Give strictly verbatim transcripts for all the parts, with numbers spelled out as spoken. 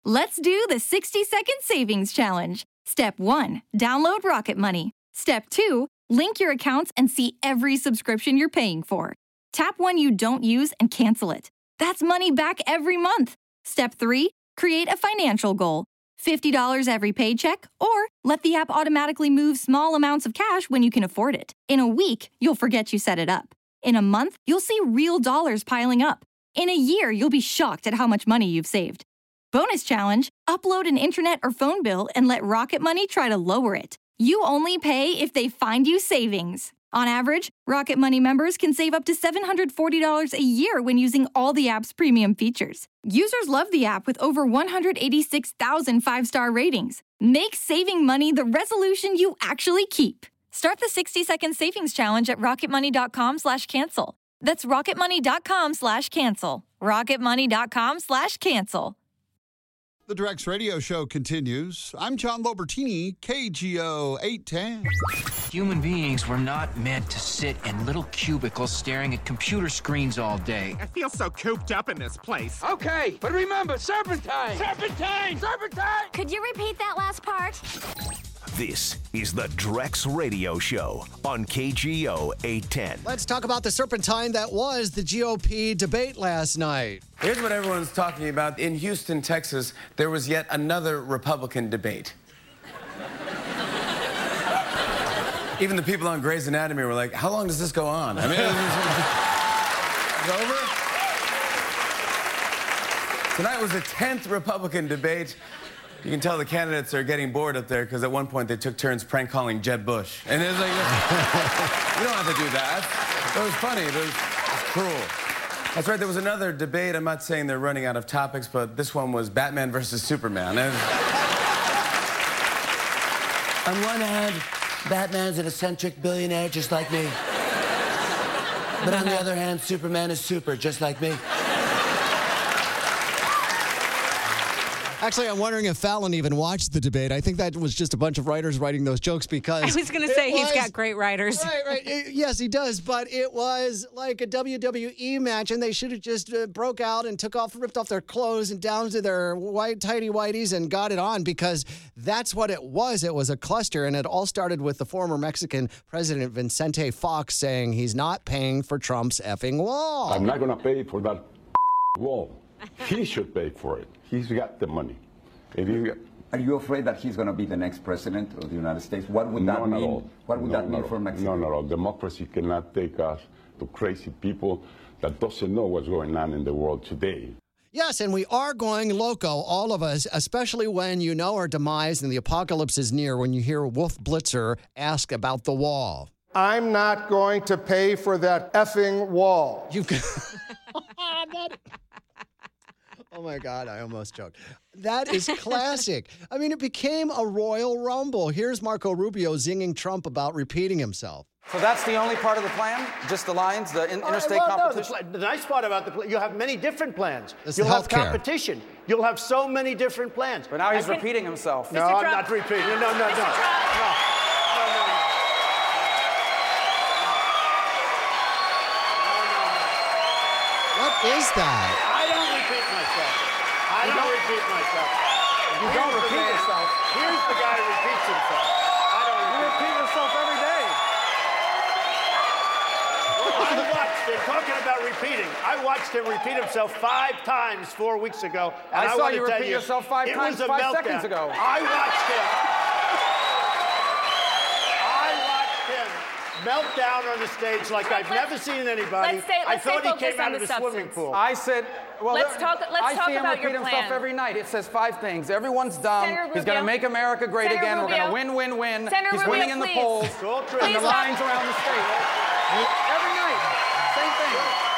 Let's do the sixty second savings challenge. Step one, download Rocket Money. Step two, link your accounts and see every subscription you're paying for. Tap one you don't use and cancel it. That's money back every month. Step three, create a financial goal. fifty dollars every paycheck, or let the app automatically move small amounts of cash when you can afford it. In a week, you'll forget you set it up. In a month, you'll see real dollars piling up. In a year, you'll be shocked at how much money you've saved. Bonus challenge, upload an internet or phone bill and let Rocket Money try to lower it. You only pay if they find you savings. On average, Rocket Money members can save up to seven hundred forty dollars a year when using all the app's premium features. Users love the app with over one hundred eighty-six thousand five-star ratings. Make saving money the resolution you actually keep. Start the sixty second savings challenge at rocketmoney.com slash cancel. That's rocketmoney.com slash cancel. rocketmoney.com slash cancel. The Drex Radio Show continues. I'm John Lobertini, K G O eight ten. Human beings were not meant to sit in little cubicles staring at computer screens all day. I feel so cooped up in this place. Okay, but remember, serpentine! Serpentine! Serpentine! Could you repeat that last part? This is the Drex Radio Show on K G O eight ten. Let's talk about the serpentine that was the G O P debate last night. Here's what everyone's talking about. In Houston, Texas, there was yet another Republican debate. Even the people on Grey's Anatomy were like, how long does this go on? I mean, it's over? Tonight was the tenth Republican debate. You can tell the candidates are getting bored up there because at one point they took turns prank calling Jeb Bush. And it's like, you don't have to do that. It was funny. It was, it was cruel. That's right, there was another debate. I'm not saying they're running out of topics, but this one was Batman versus Superman. And on one hand, Batman's an eccentric billionaire just like me. But on the other hand, Superman is super just like me. Actually, I'm wondering if Fallon even watched the debate. I think that was just a bunch of writers writing those jokes because... I was going to say, he's was, got great writers. Right, right. It, yes, he does. But it was like a W W E match, and they should have just uh, broke out and took off, ripped off their clothes and down to their white tighty whities and got it on because that's what it was. It was a cluster, and it all started with the former Mexican president, Vicente Fox, saying he's not paying for Trump's effing wall. I'm not going to pay for that wall. He should pay for it. He's got the money. If you, Are you afraid that he's going to be the next president of the United States? What would that None at mean? all. What would None that mean at for all. Mexico? None at all. Democracy cannot take us to crazy people that doesn't know what's going on in the world today. Yes, and we are going loco, all of us, especially when you know our demise and the apocalypse is near, when you hear Wolf Blitzer ask about the wall. I'm not going to pay for that effing wall. You've that... Oh, my God, I almost choked. That is classic. I mean, it became a Royal Rumble. Here's Marco Rubio zinging Trump about repeating himself. So that's the only part of the plan? Just the lines, the in- interstate uh, well, competition? No, the, pl- the nice part about the plan, you have many different plans. It's You'll have healthcare. competition. You'll have so many different plans. But now he's can... repeating himself. No, Mister I'm Trump. not repeating. No, no, no, no. no. What is that? I don't repeat myself. I don't, don't repeat myself. You Here's don't repeat man. yourself. Here's the guy who repeats himself. I don't You repeat yourself every day. I watched him, talking about repeating, I watched him repeat himself five times four weeks ago. And I I, saw want you to tell repeat you, yourself five it times was a five meltdown. seconds ago. I watched him. I watched him melt down on the stage like I've never seen anybody. Let's stay- I let's stay thought he focused came on out of the the swimming substance. pool. I said, well, Let's there- talk- let's I talk see him about your repeat himself plan. every night. It says five things. Everyone's dumb. Senator He's going to Rubio. make America great Senator again. Rubio. We're going to win, win, win. Senator He's Rubio, winning in the please. polls. It's all true. And the Please lines stop. around the state. Every night. Same thing.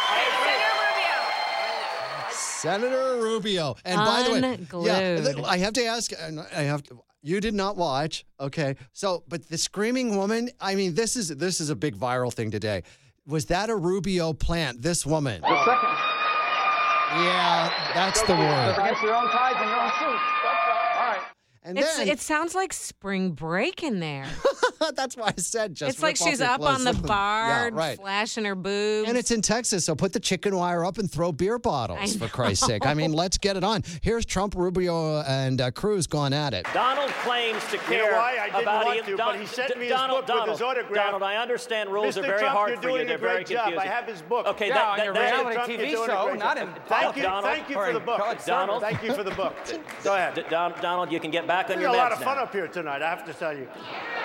Senator Rubio. And by the way, yeah, Unglued. th- I have to ask, and I have to, you did not watch, okay? So, but the screaming woman, I mean, this is this is a big viral thing today. Was that a Rubio plant, this woman? The second. Yeah, that's the word. Against your own tides and your own shoes. All right. And It's, then it sounds like spring break in there. that's why I said just. It's like rip off she's your up clothes. on the bar, Yeah, right. flashing her boobs. And it's in Texas, so put the chicken wire up and throw beer bottles, for Christ's sake. I mean, let's get it on. Here's Trump, Rubio, and uh, Cruz going at it. Donald claims to care You know why? I didn't about want him. to, Don- but he sent me his Donald, book with Donald, his autograph. Donald, I understand rules Mister are very Trump, hard you're for you. doing They're a great very job. confusing. I have his book. Okay, Yeah, that, on that, your that- reality Trump, T V you're doing a show, great not job. in Thank you, Donald, thank you for the book. Donald, Thank you for the book. Go ahead. D- Don- Donald, you can get back on There's your a meds lot of now. fun up here tonight, I have to tell you.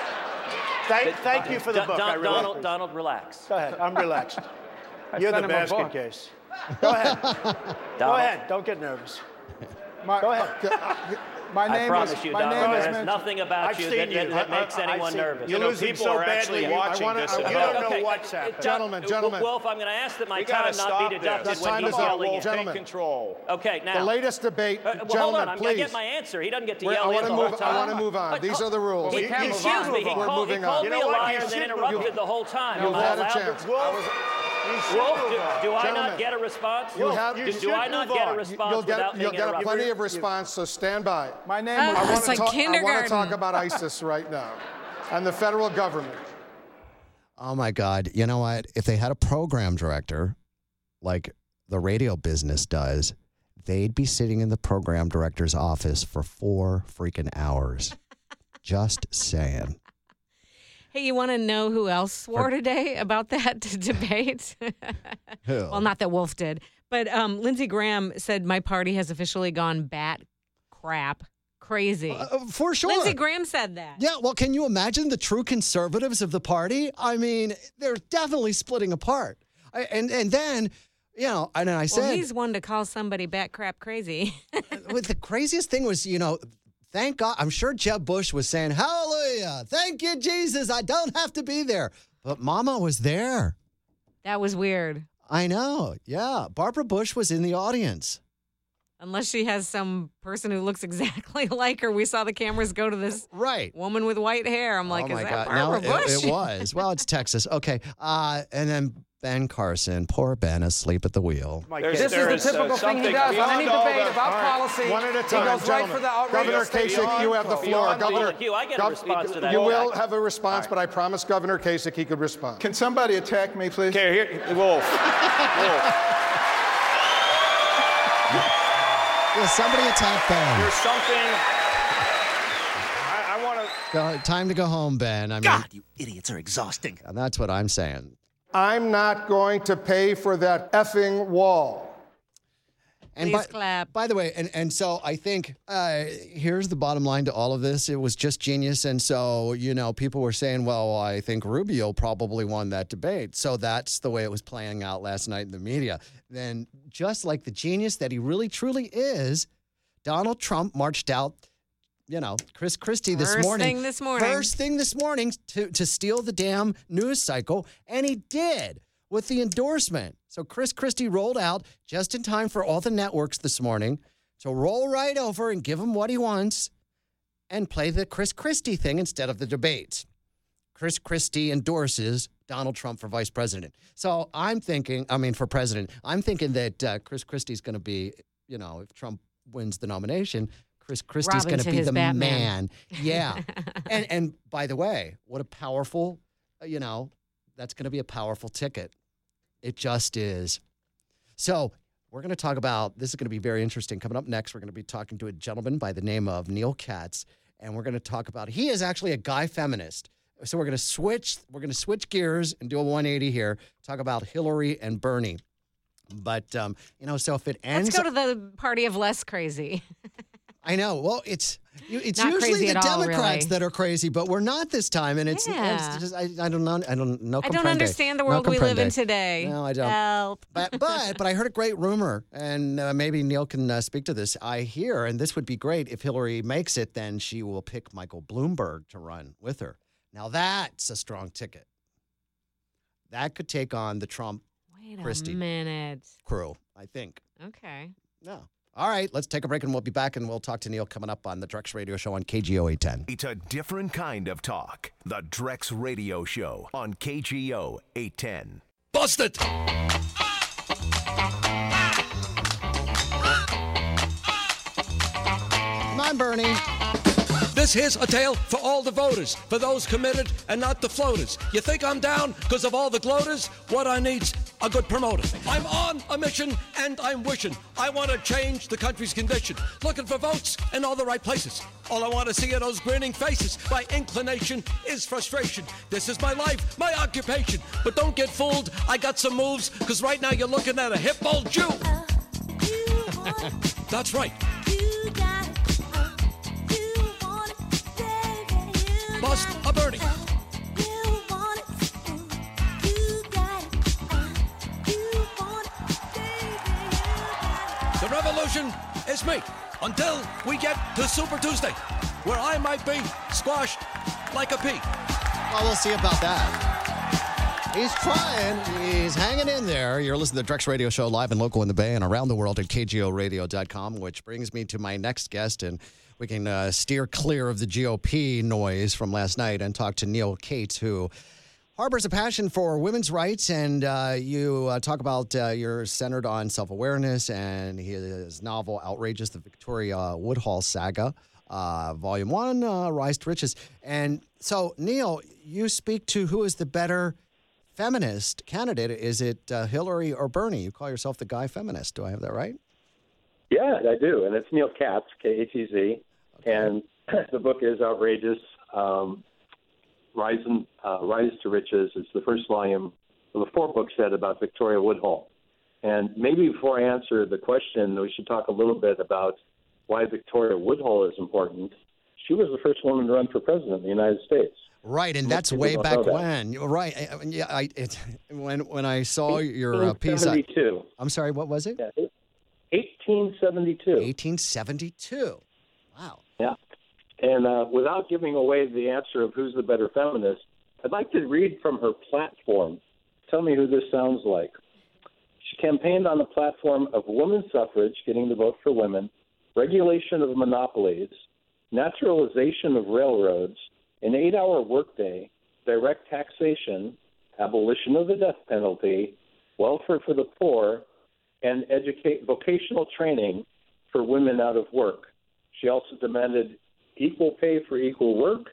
Thank, thank you for the Don- book. Don- I really Donald, appreciate it. Donald, relax. Go ahead. I'm relaxed. I You're the sent him a basket book. case. Go ahead. Go Donald. ahead. Don't get nervous. My, Go ahead. uh, my I name promise is, you, my Donald, name is there's mentioned. nothing about I've you seen that, that, you. that I- makes I- I've anyone seen- nervous. You're You know, losing people so are badly. actually you- watching I wanna, this I, at you don't home. know what's happening. Gentlemen, gentlemen. Wolf, I'm going to ask that my We time gotta not stop be this. deducted That when time he's is up, yelling Wolf. at Gentlemen. Take control. Okay, now. The latest debate, Uh, well, hold gentlemen, on. I'm, I please. get my answer. He doesn't get to We're- yell I in want the to whole move. time. I want to move on. But- These are the rules. He, We can't move excuse on. me. He We're called, he moving called on. You me know a what? liar You and then should move interrupted on. the whole time. You've Am I had a allowed to- chance. Wolf, you should Wolf, move do, on. do I Gentlemen. not get a response? You have- do, you do should I not move get a on. response You'll get, without you'll being get interrupted? plenty of response, so stand by. My name Uh, I want it's to like talk, I want kindergarten. to talk about ISIS right now and the federal government. Oh, my God. You know what? If they had a program director like the radio business does, they'd be sitting in the program director's office for four freaking hours. Just saying. Hey, you want to know who else swore today about that debate? Who? Well, not that Wolf did, but um, Lindsey Graham said my party has officially gone bat crap crazy. Uh, for sure. Lindsey Graham said that. Yeah, well, can you imagine the true conservatives of the party? I mean, they're definitely splitting apart. I, and and then, you know, and I said, Well, he's one to call somebody bat crap crazy. well, the craziest thing was, you know, thank God. I'm sure Jeb Bush was saying, hallelujah, thank you, Jesus. I don't have to be there. But Mama was there. That was weird. I know. Yeah. Barbara Bush was in the audience. Unless she has some person who looks exactly like her. We saw the cameras go to this right woman with white hair. I'm like, oh is my that God. No, Barbara it, Bush? it was. Well, it's Texas. Okay. Uh, and then Ben Carson, poor Ben, asleep at the wheel. There's, This there is the typical uh, thing he something does on any beyond all debate the- about all right, policy. One at a He time, goes right gentlemen. for the outrageous. Governor Kasich, beyond- you have the floor. beyond- Governor, Hugh, I get a response to that. You Okay. will have a response, but I promise Governor Kasich he could respond. Can somebody attack me, please? Okay, here, Wolf. Wolf. Will somebody attack Ben? There's something. I, I want to. Go, time to go home, Ben. I mean, God, you idiots are exhausting. and that's what I'm saying. I'm not going to pay for that effing wall. And Please by, clap. by the way, and, and so I think uh, here's the bottom line to all of this. It was just genius. And so, you know, people were saying, well, I think Rubio probably won that debate. So that's the way it was playing out last night in the media. Then, just like the genius that he really truly is, Donald Trump marched out, you know, Chris Christie this First morning. thing this morning. First thing this morning to, to steal the damn news cycle. And he did with the endorsement. So Chris Christie rolled out just in time for all the networks this morning. So roll right over and give him what he wants and play the Chris Christie thing instead of the debates. Chris Christie endorses Donald Trump for vice president. So I'm thinking, I mean, for president, I'm thinking that uh, Chris Christie's going to be, you know, if Trump wins the nomination, Chris Christie's Robin going to to be his the Batman. man. Yeah. and and by the way, what a powerful, uh, you know, that's going to be a powerful ticket. It just is. So we're going to talk about, this is going to be very interesting. Coming up next, we're going to be talking to a gentleman by the name of Neil Katz, and we're going to talk about, he is actually a guy feminist. So we're going to switch, we're going to switch gears and do a one eighty here, talk about Hillary and Bernie. But, um, you know, so if it ends... Let's go to the party of less crazy. I know. Well, it's it's Not usually crazy the at all, Democrats really. that are crazy, but we're not this time, and it's, Yeah. it's just I, I don't know I don't know. I don't understand the world we live in today. No, I don't. Help. But but but I heard a great rumor, and uh, maybe Neil can uh, speak to this. I hear, and this would be great if Hillary makes it, then she will pick Michael Bloomberg to run with her. Now that's a strong ticket. That could take on the Trump Wait Christie a minute. crew, I think. Okay. No. All right, let's take a break and we'll be back and we'll talk to Neil coming up on the Drex Radio Show on K G O eight ten. It's a different kind of talk. The Drex Radio Show on K G O eight ten. Bust it! Come on, Bernie. This here's a tale for all the voters, for those committed and not the floaters. You think I'm down because of all the gloaters? What I need's a good promoter. I'm on a mission and I'm wishing. I want to change the country's condition. Looking for votes in all the right places. All I want to see are those grinning faces. My inclination is frustration. This is my life, my occupation. But don't get fooled, I got some moves, because right now you're looking at a hip old Jew. That's right. Bust a Bernie. The revolution is me until we get to Super Tuesday, where I might be squashed like a pea. Well, we'll see about that. He's trying. He's hanging in there. You're listening to the Drex Radio Show live and local in the Bay and around the world at K G O radio dot com, which brings me to my next guest. And we can uh, steer clear of the G O P noise from last night and talk to Neil Cates, who harbors a passion for women's rights. And uh, you uh, talk about uh, you're centered on self-awareness, and his novel, Outrageous, the Victoria Woodhull Saga, uh, Volume one, uh, Rise to Riches. And so, Neil, you speak to who is the better feminist candidate. Is it uh, Hillary or Bernie? You call yourself the guy feminist. Do I have that right? Yeah, I do. And it's Neil Katz, K A T Z. Okay. And the book is Outrageous, um, Rise, and, uh, Rise to Riches. It's the first volume of a four-book set about Victoria Woodhull. And maybe before I answer the question, we should talk a little bit about why Victoria Woodhull is important. She was the first woman to run for president of the United States. Right, and Most that's people way don't back know that. when. Right. I- Yeah, I, it, when when I saw your uh, piece. I, eighteen seventy-two. I'm sorry, what was it? Yeah, eighteen seventy-two. eighteen seventy-two. Wow. Yeah. And uh, without giving away the answer of who's the better feminist, I'd like to read from her platform. Tell me who this sounds like. She campaigned on the platform of women's suffrage, getting the vote for women, regulation of monopolies, naturalization of railroads, an eight-hour workday, direct taxation, abolition of the death penalty, welfare for the poor, and educate vocational training for women out of work. She also demanded equal pay for equal work.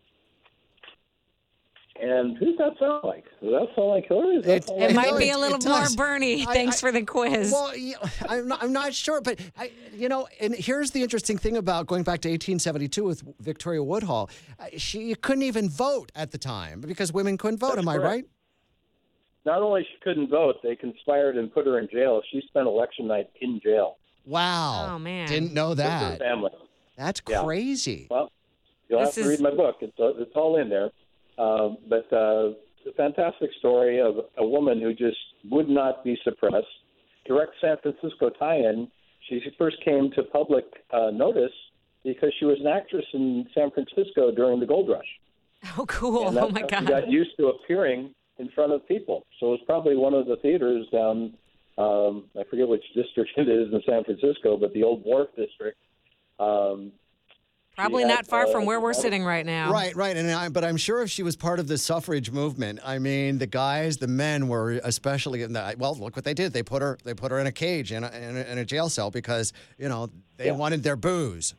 And who does that sound like? Does that sound like Hillary? Does that It- sound It like might Hillary? be a little It more does. Bernie. I- Thanks I- for the quiz. Well, yeah, I'm not, I'm not sure, but I, you know, and here's the interesting thing about going back to eighteen seventy-two with Victoria Woodhull. Uh, She couldn't even vote at the time because women couldn't vote. That's Am I correct. right? Not only she couldn't vote, they conspired and put her in jail. She spent election night in jail. Wow. Oh, man. Didn't know With her that. family. That's Yeah. crazy. Well, you'll This have to is- read my book. It's uh, it's all in there. Um, but uh, it's a fantastic story of a woman who just would not be suppressed. Direct San Francisco tie-in. She first came to public uh, notice because she was an actress in San Francisco during the gold rush. Oh, cool. And Oh, that's my how God. She got used to appearing in front of people. So it was probably one of the theaters down, um, I forget which district it is in San Francisco, but the Old Wharf district. Um, Probably she had, not far from uh, where we're a lot of- sitting right now. Right, right, and I, but I'm sure if she was part of the suffrage movement, I mean, the guys, the men were especially in the. Well, look what they did. They put her, they put her in a cage in a, in a, in a jail cell because you know they Yeah. wanted their booze.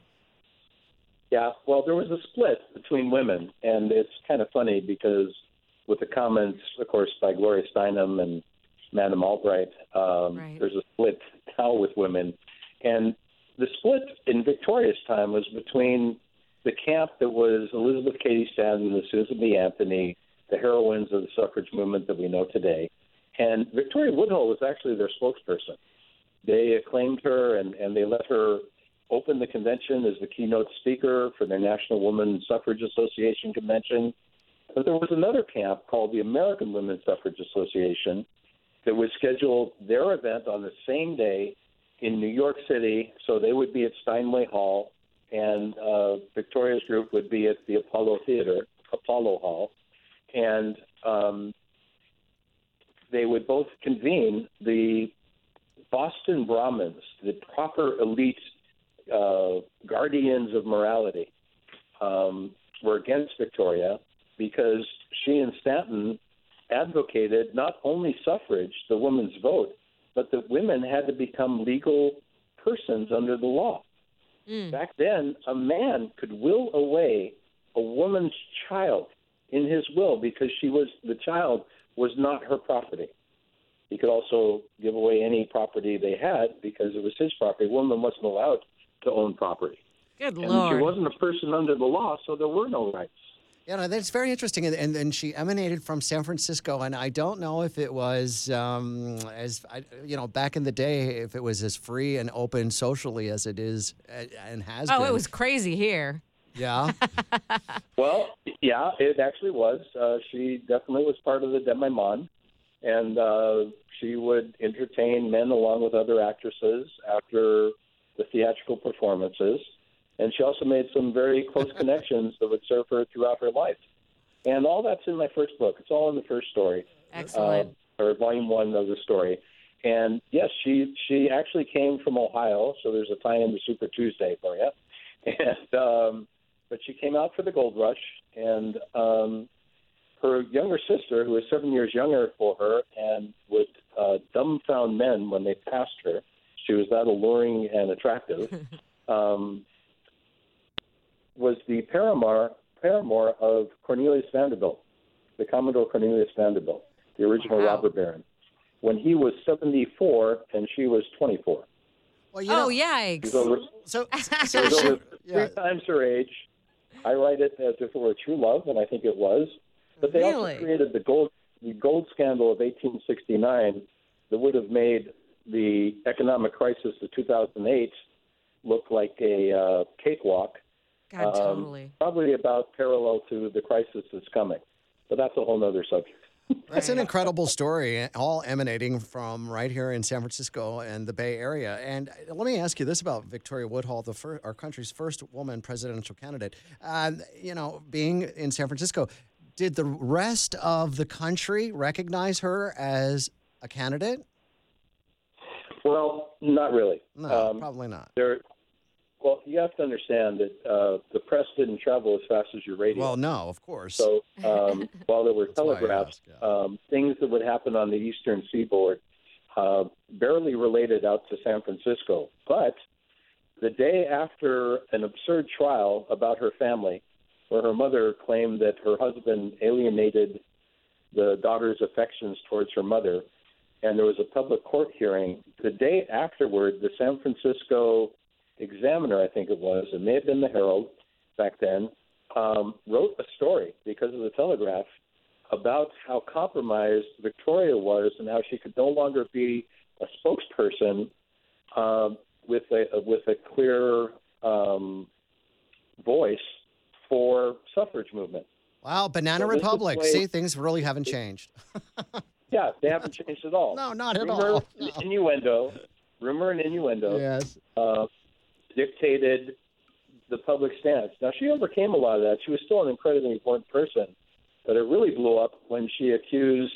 Yeah, well, there was a split between women, and it's kind of funny because with the comments, of course, by Gloria Steinem and Madame Albright, um, Right. there's a split now with women. And the split in Victoria's time was between the camp that was Elizabeth Cady Stanton and Susan B. Anthony, the heroines of the suffrage movement that we know today. And Victoria Woodhull was actually their spokesperson. They acclaimed her, and, and they let her open the convention as the keynote speaker for their National Women's Suffrage Association convention. But there was another camp called the American Women's Suffrage Association that would schedule their event on the same day in New York City. So they would be at Steinway Hall, and uh, Victoria's group would be at the Apollo Theater, Apollo Hall. And um, they would both convene the Boston Brahmins, the proper elite uh, guardians of morality, um, were against Victoria because she and Stanton advocated not only suffrage, the women's vote, but that women had to become legal persons under the law. Mm. Back then, a man could will away a woman's child in his will because she was the child was not her property. He could also give away any property they had because it was his property. A woman wasn't allowed to own property. Good and Lord. she wasn't a person under the law, so there were no rights. Yeah, no, that's very interesting. And, and, and she emanated from San Francisco. And I don't know if it was, um, as I- you know, back in the day, if it was as free and open socially as it is uh, and has Oh, been. it was crazy here. Yeah. Well, yeah, it actually was. Uh, she definitely was part of the Demi-Monde, and uh, she would entertain men along with other actresses after the theatrical performances. And she also made some very close connections that would serve her throughout her life. And all that's in my first book. It's all in the first story. Excellent. Uh, or volume one of the story. And, yes, she she actually came from Ohio, so there's a tie-in to Super Tuesday for you. And um, but she came out for the gold rush, and um, her younger sister, who was seven years younger for her and would uh, dumbfound men when they passed her, she was that alluring and attractive, um, was the paramour, paramour of Cornelius Vanderbilt, the Commodore Cornelius Vanderbilt, the original Wow. robber baron, when he was seventy-four and she was twenty-four. Well, you Oh, know, yikes. She's over, so, she so was she, over yeah. three times her age. I write it as if it were true love, and I think it was. But they Really? also created the gold, the gold scandal of eighteen sixty-nine that would have made the economic crisis of two thousand eight look like a uh, cakewalk. God, Um, totally. Probably about parallel to the crisis that's coming. But that's a whole other subject. That's an incredible story, all emanating from right here in San Francisco and the Bay Area. And let me ask you this about Victoria Woodhull, the fir- our country's first woman presidential candidate. Uh, you know, being in San Francisco, did the rest of the country recognize her as a candidate? Well, not really. No, Um, probably not. There, well, you have to understand that uh, the press didn't travel as fast as your radio. Well, no, of course. So um, while there were why I telegraphs, asked, yeah. um, things that would happen on the eastern seaboard uh, barely related out to San Francisco. But the day after an absurd trial about her family, where her mother claimed that her husband alienated the daughter's affections towards her mother, and there was a public court hearing, the day afterward, the San Francisco Examiner, I think it was, it may have been the Herald back then, um, wrote a story because of the Telegraph about how compromised Victoria was and how she could no longer be a spokesperson um, with a with a clear um, voice for suffrage movement. Wow, Banana So this is Republic. way- See, things really haven't changed. Yeah, they haven't changed at all. No, not at rumor all. And innuendo, rumor and innuendo Yes. uh, dictated the public stance. Now, she overcame a lot of that. She was still an incredibly important person, but it really blew up when she accused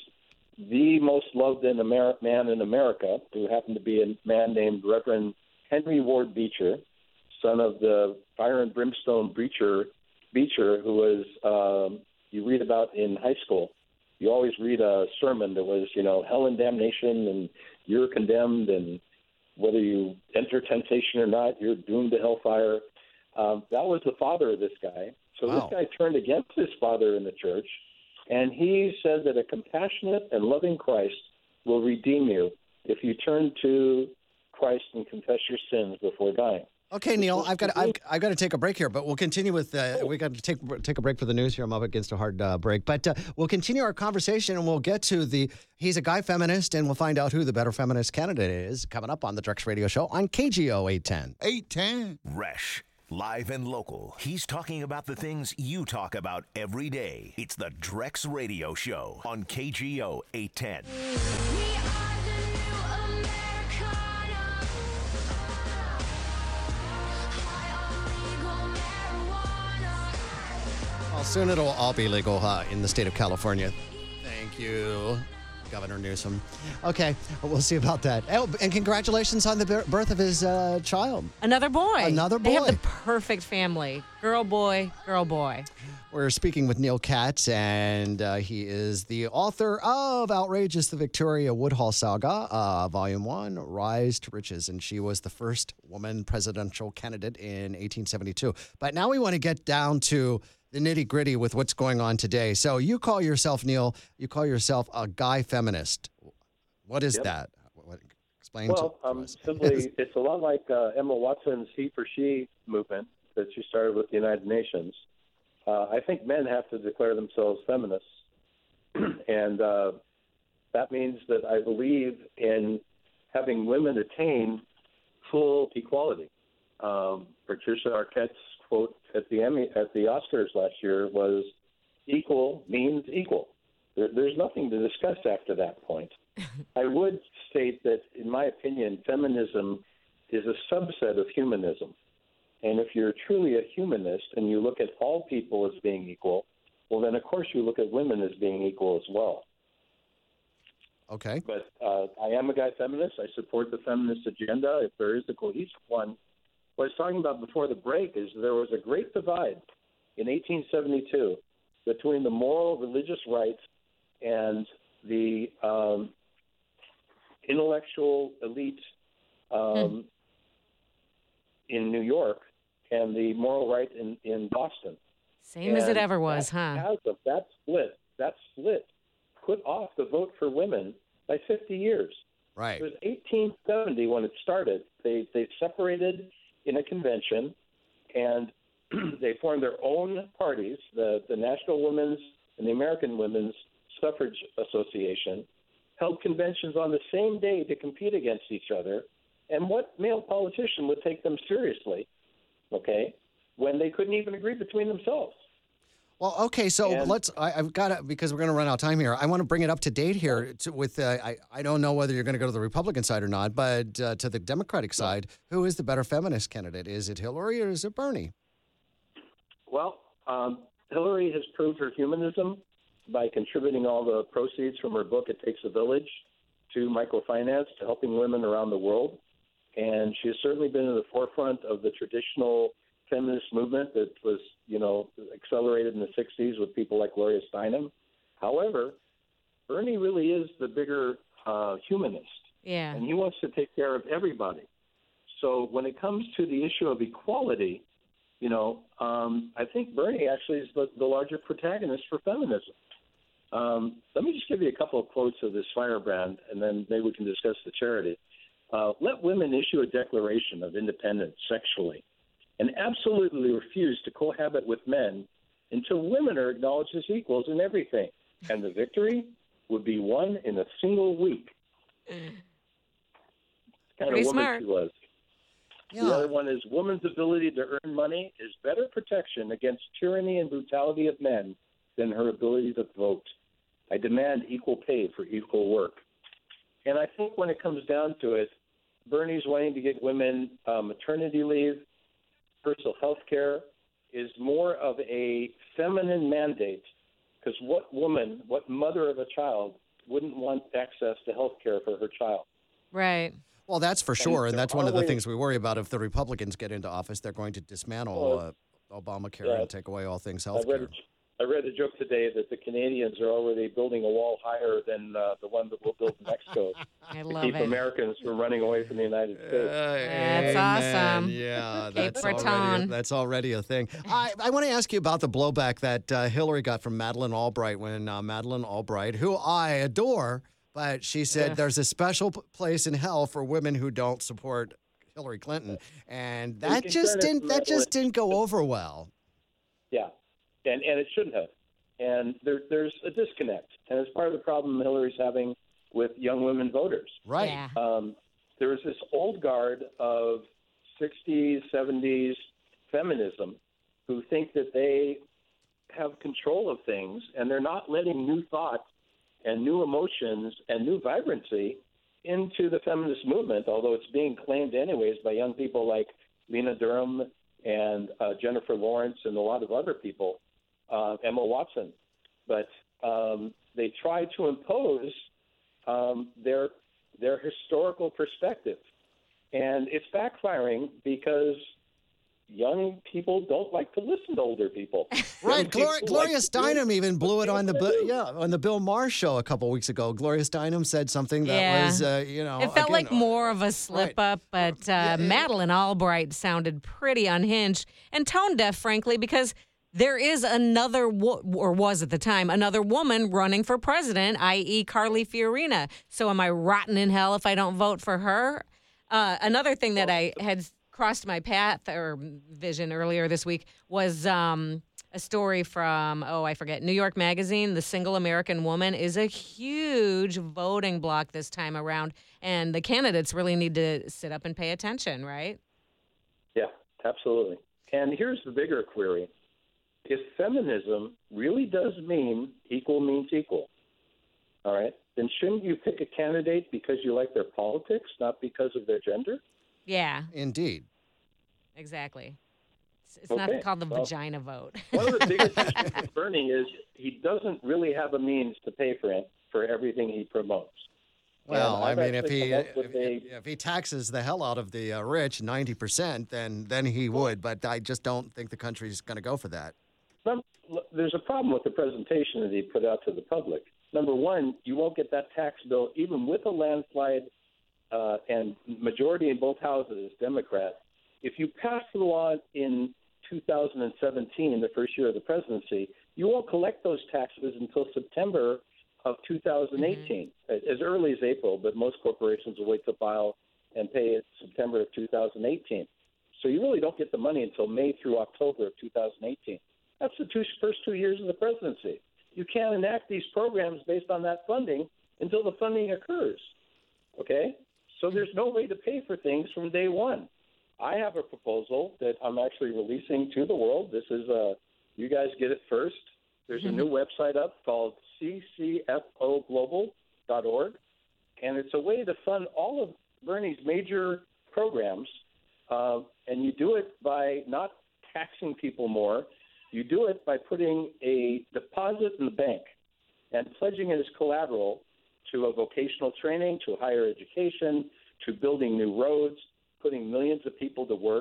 the most loved in Amer- man in America, who happened to be a man named Reverend Henry Ward Beecher, son of the fire and brimstone preacher, Beecher, who was, um, you read about in high school. You always read a sermon that was, you know, hell and damnation, and you're condemned, and whether you enter temptation or not, you're doomed to hellfire. Um, that was the father of this guy. So Wow. this guy turned against his father in the church, and he said that a compassionate and loving Christ will redeem you if you turn to Christ and confess your sins before dying. Okay, Neil, I've got I've, I've got to take a break here, but we'll continue with uh, we got to take take a break for the news here. I'm up against a hard uh, break, but uh, we'll continue our conversation and we'll get to the he's a guy feminist and we'll find out who the better feminist candidate is coming up on the Drex Radio Show on K G O eight ten. eight ten. Resh, live and local. He's talking about the things you talk about every day. It's the Drex Radio Show on K G O eight ten. Well, soon it'll all be legal uh, in the state of California. Thank you. Governor Newsom. Okay, well, we'll see about that. Oh, and congratulations on the bir- birth of his uh, child. Another boy. Another They have boy. the perfect family. Girl, boy, girl, boy. We're speaking with Neil Katz, and uh, he is the author of Outrageous, the Victoria Woodhull Saga, uh, Volume one, Rise to Riches. And she was the first woman presidential candidate in eighteen seventy-two. But now we want to get down to the nitty gritty with what's going on today. So you call yourself, Neil, you call yourself a guy feminist. What is Yep. that? What, explain Well, to, um, to us. simply, it's a lot like uh, Emma Watson's He for She movement that she started with the United Nations. Uh, I think men have to declare themselves feminists, and uh, that means that I believe in having women attain full equality. Um, Patricia Arquette's quote at the Emmy, at the Oscars last year was, "Equal means equal." There, there's nothing to discuss after that point. I would state that, in my opinion, feminism is a subset of humanism. And if you're truly a humanist and you look at all people as being equal, well, then, of course, you look at women as being equal as well. Okay. But uh, I am a guy feminist. I support the feminist agenda if there is a cohesive one. What I was talking about before the break is there was a great divide in eighteen seventy-two between the moral religious right and the um, intellectual elite um, in New York and the moral right in, in Boston. Same as it And ever was, that, huh? Because of that split, that split put off the vote for women by fifty years. Right. It was eighteen seventy when it started. They they separated in a convention, and they formed their own parties, the, the National Women's and the American Women's Suffrage Association, held conventions on the same day to compete against each other. And what male politician would take them seriously, okay, when they couldn't even agree between themselves? Well, okay, so And- let's. I, I've got to because we're going to run out of time here. I want to bring it up to date here to, with. Uh, I I don't know whether you're going to go to the Republican side or not, but uh, to the Democratic side, who is the better feminist candidate? Is it Hillary or is it Bernie? Well, um, Hillary has proved her humanism by contributing all the proceeds from her book, It Takes a Village, to microfinance, to helping women around the world. And she has certainly been in the forefront of the traditional feminist movement that was, you know, accelerated in the sixties with people like Gloria Steinem. However, Bernie really is the bigger uh, humanist. Yeah. And he wants to take care of everybody. So when it comes to the issue of equality, you know, um, I think Bernie actually is the, the larger protagonist for feminism. Um, let me just give you a couple of quotes of this firebrand, and then maybe we can discuss the charity. Uh, let women issue a declaration of independence sexually and absolutely refuse to cohabit with men until women are acknowledged as equals in everything. And the victory would be won in a single week. Kind Pretty of woman smart. she was. Yeah. The other one is woman's ability to earn money is better protection against tyranny and brutality of men than her ability to vote. I demand equal pay for equal work. And I think when it comes down to it, Bernie's wanting to get women uh, maternity leave, personal health care is more of a feminine mandate, because what woman, what mother of a child wouldn't want access to health care for her child? Right. Well, that's for sure, and there that's one are of the ways- things we worry about. If the Republicans get into office, they're going to dismantle Well, uh, Obamacare yeah. and take away all things I health read, care. a, I read a joke today that the Canadians are already building a wall higher than uh, the one that we'll build in Mexico I to love keep it. Americans from running away from the United States. That's awesome. Yeah, Cape that's already, Breton. that's already a thing. I, I want to ask you about the blowback that uh, Hillary got from Madeleine Albright when uh, Madeleine Albright, who I adore, but she said Yeah. there's a special p- place in hell for women who don't support Hillary Clinton, and that can just credit didn't that just Madeleine. didn't go over well. Yeah, and and it shouldn't have. And there, there's a disconnect, and it's part of the problem Hillary's having with young women voters. Right. Yeah. Um, there was this old guard of sixties, seventies feminism who think that they have control of things, and they're not letting new thought and new emotions and new vibrancy into the feminist movement, although it's being claimed anyways by young people like Lena Durham and uh, Jennifer Lawrence and a lot of other people, uh, Emma Watson. But um, they try to impose um, their their historical perspective. And it's backfiring because young people don't like to listen to older people. Right, Gloria, Gloria like Steinem even blew it on the Bi- yeah on the Bill Maher show a couple weeks ago. Gloria Steinem said something that Yeah. was uh, you know It felt again, like more of a slip up, but uh, Madeleine Albright sounded pretty unhinged and tone deaf, frankly, because there is another, wo- or was at the time, another woman running for president, that is. Carly Fiorina. So am I rotten in hell if I don't vote for her? Uh, another thing that I had crossed my path or vision earlier this week was um, a story from, oh, I forget, New York Magazine. The Single American Woman is a huge voting block this time around, and the candidates really need to sit up and pay attention, right? Yeah, absolutely. And here's the bigger query. If feminism really does mean equal means equal, all right, then shouldn't you pick a candidate because you like their politics, not because of their gender? Yeah. Indeed. Exactly. It's, it's Okay, not called the well, vagina vote. One of the biggest issues with Bernie is he doesn't really have a means to pay for it, for everything he promotes. Well, And I I've mean, if actually he come up if, with a- if he taxes the hell out of the uh, rich, ninety percent, then then he would. But I just don't think the country's going to go for that. Num- There's a problem with the presentation that he put out to the public. Number one, you won't get that tax bill even with a landslide uh, and majority in both houses, Democrat. If you pass the law in two thousand seventeen, the first year of the presidency, you won't collect those taxes until September of two thousand eighteen, mm-hmm. as early as April, but most corporations will wait to file and pay it September of two thousand eighteen. So you really don't get the money until May through October of two thousand eighteen. That's the two, first two years of the presidency. You can't enact these programs based on that funding until the funding occurs, okay? So there's no way to pay for things from day one. I have a proposal that I'm actually releasing to the world. This is, uh, you guys get it first. There's a new website up called c c f o global dot org, and it's a way to fund all of Bernie's major programs, uh, and you do it by not taxing people more. You do it by putting a deposit in the bank and pledging it as collateral to a vocational training, to higher education, to building new roads, putting millions of people to work.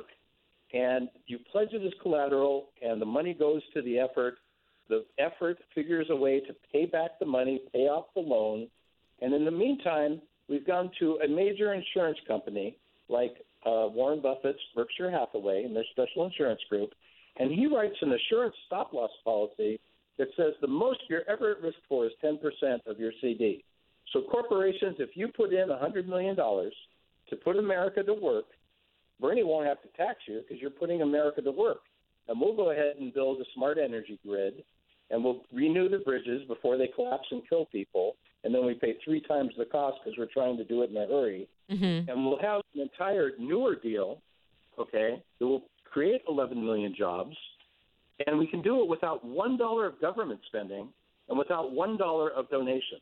And you pledge it as collateral, and the money goes to the effort. The effort figures a way to pay back the money, pay off the loan. And in the meantime, we've gone to a major insurance company like uh, Warren Buffett's Berkshire Hathaway and their special insurance group, and he writes an assurance stop-loss policy that says the most you're ever at risk for is ten percent of your C D. So corporations, if you put in one hundred million dollars to put America to work, Bernie won't have to tax you because you're putting America to work. And we'll go ahead and build a smart energy grid, and we'll renew the bridges before they collapse and kill people, and then we pay three times the cost because we're trying to do it in a hurry. Mm-hmm. And we'll have an entire newer deal, okay, that will create eleven million jobs, and we can do it without one dollar of government spending and without one dollar of donations.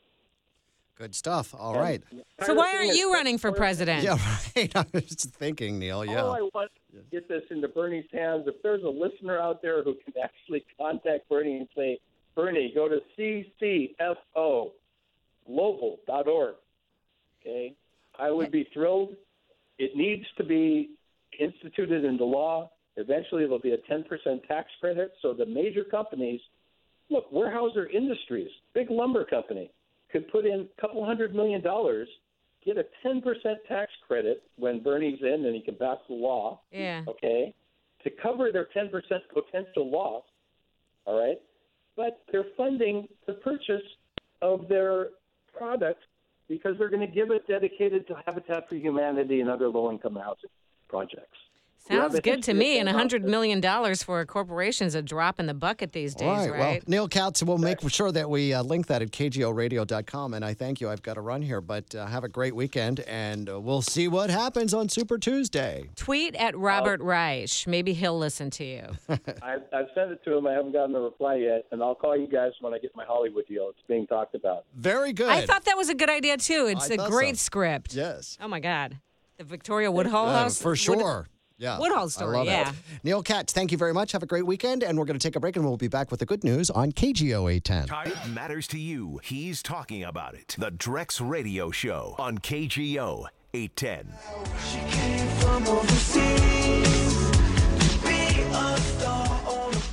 Good stuff. All right. So why aren't you running for president? Yeah, right. I was just thinking, Neil. Yeah. All I want is to get this into Bernie's hands. If there's a listener out there who can actually contact Bernie and say, Bernie, go to c c f o global dot org. Okay, I would be thrilled. It needs to be instituted into law. Eventually, there'll be a ten percent tax credit. So the major companies, look, Weyerhaeuser Industries, big lumber company, could put in a couple hundred million dollars, get a ten percent tax credit when Bernie's in and he can pass the law. Yeah. Okay, to cover their ten percent potential loss. All right, but they're funding the purchase of their product because they're going to give it dedicated to Habitat for Humanity and other low-income housing projects. Sounds good to me. And one hundred million dollars for a corporation is a drop in the bucket these days, All right. right? Well, Neil Katz, we'll make sure that we uh, link that at k g o radio dot com. And I thank you. I've got to run here, but uh, have a great weekend, and uh, we'll see what happens on Super Tuesday. Tweet at Robert Reich. Maybe he'll listen to you. I've, I've sent it to him. I haven't gotten a reply yet, and I'll call you guys when I get my Hollywood deal. It's being talked about. Very good. I thought that was a good idea, too. It's I a thought great so. script. Yes. Oh, my God. The Victoria Woodhull Uh, House? for Wood- sure. Yeah. Woodhull story, I love yeah. It. Neil Katz, thank you very much. Have a great weekend. And we're going to take a break and we'll be back with the good news on K G O eight ten. It matters to you. He's talking about it. The Drex Radio Show on K G O eight ten. She came from overseas to be a star on a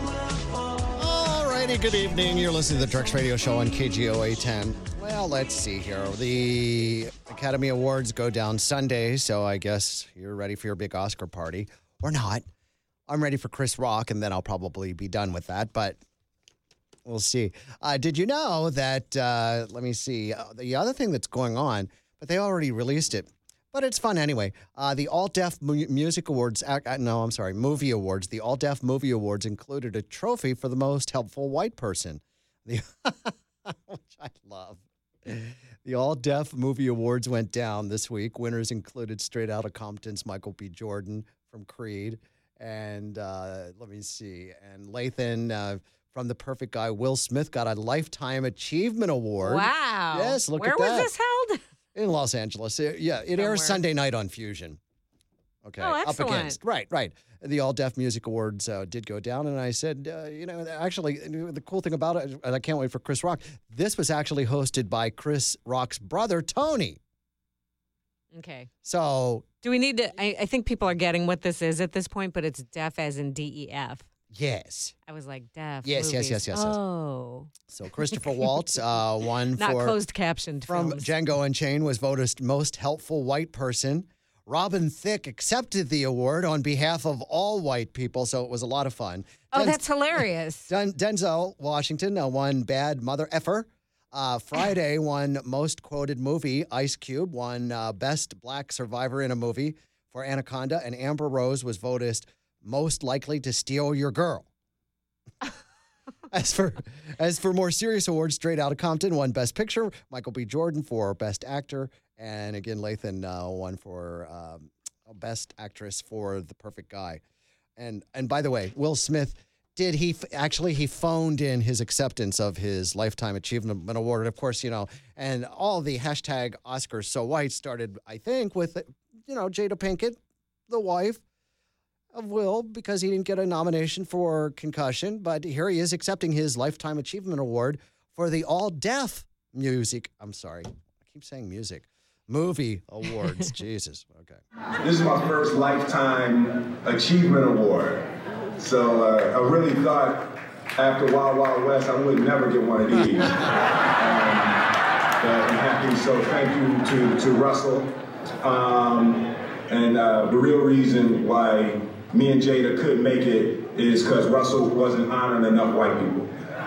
Alrighty, good evening. You're listening to the Drex Radio Show on K G O eight ten. Well, let's see here. The Academy Awards go down Sunday, so I guess you're ready for your big Oscar party. Or not. I'm ready for Chris Rock, and then I'll probably be done with that, but we'll see. Uh, did you know that, uh, let me see, uh, the other thing that's going on, but they already released it, but it's fun anyway. Uh, the All-Deaf Mu- Music Awards, uh, no, I'm sorry, Movie Awards, the All-Deaf Movie Awards included a trophy for the most helpful white person, the which I love. The All-Deaf Movie Awards went down this week. Winners included Straight Outta Compton's Michael B. Jordan from Creed, and uh, let me see, and Lathan uh, from The Perfect Guy. Will Smith got a Lifetime Achievement Award. Wow. Yes, look Where at that. Where was this held? In Los Angeles. Uh, yeah, it Somewhere. airs Sunday night on Fusion. Okay, Oh, up excellent. against. Right, right. The All Deaf Music Awards uh, did go down, and I said, uh, you know, actually, the cool thing about it, and I can't wait for Chris Rock, this was actually hosted by Chris Rock's brother, Tony. Okay. So, Do we need to? I, I think people are getting what this is at this point, but it's deaf as in D E F. yes. I was like, deaf. Yes, yes, movies. yes, yes, yes. Oh. So Christopher Waltz uh, won Not for closed captioned from films. Django Unchained, was voted most helpful white person. Robin Thicke accepted the award on behalf of all white people, so it was a lot of fun. Oh, Den- that's hilarious. Den- Denzel Washington uh, won Bad Mother Effer. Uh, Friday won Most Quoted Movie. Ice Cube won uh, Best Black Survivor in a Movie for Anaconda, and Amber Rose was voted Most Likely to Steal Your Girl. As for as for more serious awards, Straight Outta Compton won Best Picture, Michael B. Jordan for Best Actor, and again, Lathan uh, won for um, Best Actress for The Perfect Guy. And and by the way, Will Smith, did he f- actually, he phoned in his acceptance of his Lifetime Achievement Award, of course, you know, and all the hashtag Oscars So White started, I think, with, you know, Jada Pinkett, the wife of Will, because he didn't get a nomination for Concussion, but here he is accepting his Lifetime Achievement Award for the All-Deaf Music, I'm sorry, I keep saying music, Movie Awards. Jesus, okay. This is my first Lifetime Achievement Award. So uh, I really thought after Wild Wild West I would never get one of these. um, but I'm happy, so thank you to, to Russell. Um, and uh, the real reason why me and Jada couldn't make it is because Russell wasn't honoring enough white people.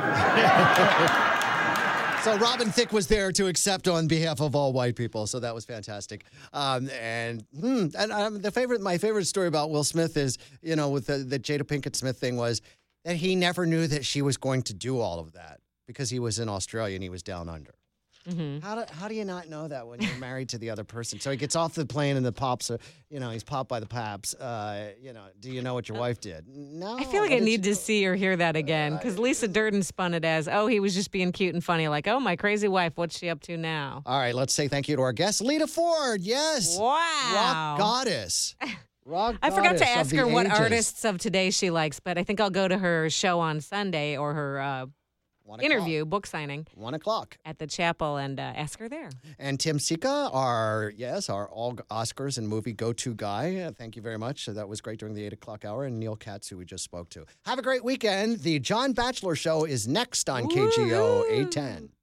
So Robin Thicke was there to accept on behalf of all white people, so that was fantastic. Um, and hmm, and um, the favorite, my favorite story about Will Smith is, you know, with the, the Jada Pinkett Smith thing was that he never knew that she was going to do all of that because he was in Australia and he was down under. Mm-hmm. How do how do you not know that when you're married to the other person? So he gets off the plane and the pops are, you know, he's popped by the paps. Uh, you know, do you know what your wife did? No. I feel like what I did need she to see or hear that again because Lisa Durden spun it as, oh, he was just being cute and funny. Like, oh, my crazy wife, what's she up to now? All right, let's say thank you to our guest, Lita Ford. Yes. Wow. Rock goddess. Rock I forgot to goddess of ask the her what ages. artists of today she likes, but I think I'll go to her show on Sunday or her uh, interview, book signing. One o'clock. At the chapel and uh, ask her there. And Tim Sika, our, yes, our all Oscars and movie go-to guy. Uh, thank you very much. That was great during the eight o'clock hour. And Neil Katz, who we just spoke to. Have a great weekend. The John Batchelor Show is next on K G O eight ten.